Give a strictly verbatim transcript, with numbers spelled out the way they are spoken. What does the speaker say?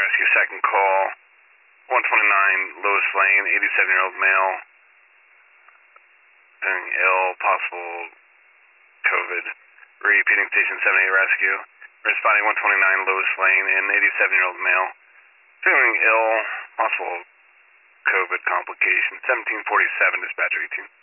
Rescue, second call. one twenty-nine Lewis Lane, eighty-seven-year-old male. Feeling ill, possible COVID. Repeating Station seven eight Rescue. Responding one twenty-nine Lewis Lane, an eighty-seven-year-old male. Feeling ill, possible COVID complication. seventeen forty-seven, dispatcher eighteen.